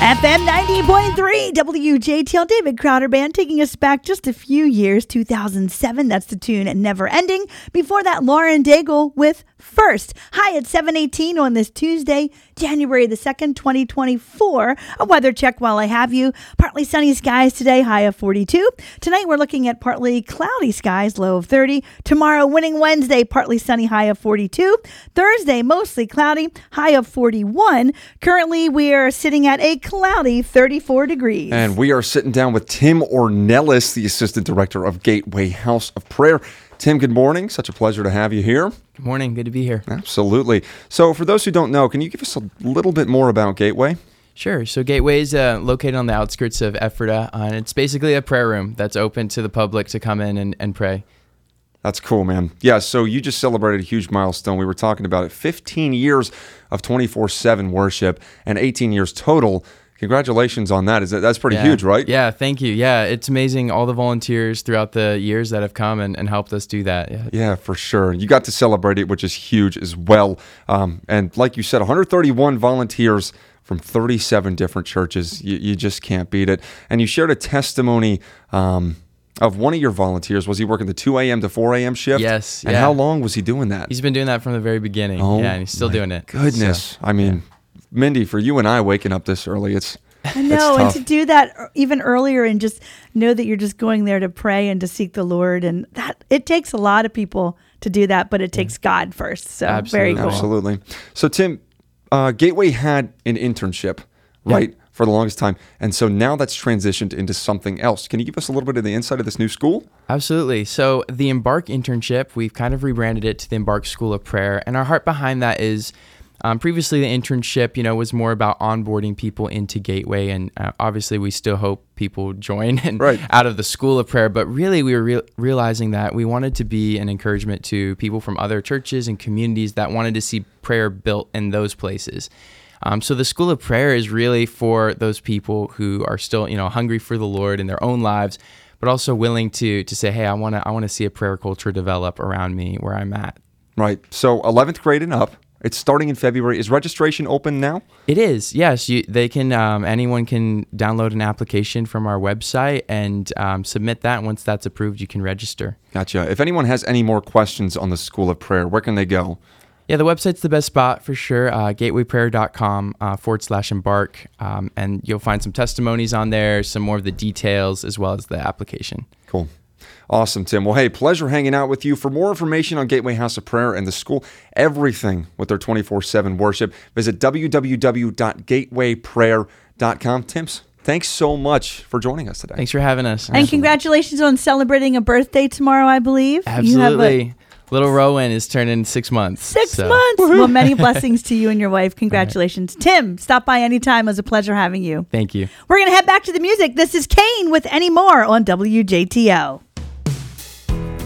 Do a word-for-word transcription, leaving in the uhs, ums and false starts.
F M ninety point three W J T L, David Crowder Band, taking us back just a few years, two thousand seven. That's the tune Never Ending. Before that, Lauren Daigle with First. Hi at seven eighteen on this Tuesday, January the second, twenty twenty-four. A weather check while I have you. Partly sunny skies today, high of forty-two. Tonight we're looking at partly cloudy skies, low of thirty. Tomorrow, winning Wednesday, partly sunny, high of forty-two. Thursday, mostly cloudy, high of forty-one. Currently, we are sitting at a cloudy thirty-four degrees. And we are sitting down with Tim Ornelas, the Assistant Director of Gateway House of Prayer. Tim, good morning. Such a pleasure to have you here. Good morning. Good to be here. Absolutely. So for those who don't know, can you give us a little bit more about Gateway? Sure. So Gateway is uh, located on the outskirts of Ephrata, uh, and it's basically a prayer room that's open to the public to come in and, and pray. That's cool, man. Yeah, so you just celebrated a huge milestone. We were talking about it. fifteen years of twenty-four seven worship and eighteen years total. Congratulations on that. Is that that's pretty yeah. huge, right? Yeah, thank you. Yeah, it's amazing all the volunteers throughout the years that have come and, and helped us do that. Yeah. yeah, for sure. You got to celebrate it, which is huge as well. Um, and like you said, one hundred thirty-one volunteers from thirty-seven different churches. You, you just can't beat it. And you shared a testimony um, of one of your volunteers. Was he working the two a.m. to four a.m. shift? Yes. And yeah. how long was he doing that? He's been doing that from the very beginning. Oh, yeah, and he's still doing it. Goodness. So, I mean... Yeah. Mindy, for you and I waking up this early, it's I know, and to do that even earlier and just know that you're just going there to pray and to seek the Lord, and that it takes a lot of people to do that, but it takes God first. So Absolutely. very cool. Absolutely. So Tim, uh, Gateway had an internship, right, yeah. for the longest time, and so now that's transitioned into something else. Can you give us a little bit of the insight of this new school? Absolutely. So the Embark internship, we've kind of rebranded it to the Embark School of Prayer, and our heart behind that is Um, previously, the internship, you know, was more about onboarding people into Gateway, and uh, obviously, we still hope people join and right. out of the School of Prayer. But really, we were re- realizing that we wanted to be an encouragement to people from other churches and communities that wanted to see prayer built in those places. Um, so the School of Prayer is really for those people who are still, you know, hungry for the Lord in their own lives, but also willing to to say, hey, I want to I want to see a prayer culture develop around me where I'm at. Right. So eleventh grade and up. It's starting in February. Is registration open now? It is, yes. You, they can. Um, anyone can download an application from our website and um, submit that. Once that's approved, you can register. Gotcha. If anyone has any more questions on the School of Prayer, where can they go? Yeah, the website's the best spot for sure. Uh, gatewayprayer.com uh, forward slash embark. Um, and you'll find some testimonies on there, some more of the details, as well as the application. Cool. Awesome, Tim. Well, hey, pleasure hanging out with you. For more information on Gateway House of Prayer and the school, everything with their twenty-four seven worship, visit w w w dot gateway prayer dot com. Tim, thanks so much for joining us today. Thanks for having us. And Absolutely. Congratulations on celebrating a birthday tomorrow, I believe. Absolutely. Little Rowan is turning six months. Six so. months. Well, many blessings to you and your wife. Congratulations. Right. Tim, stop by anytime. It was a pleasure having you. Thank you. We're going to head back to the music. This is Kane with Any More on W J T O.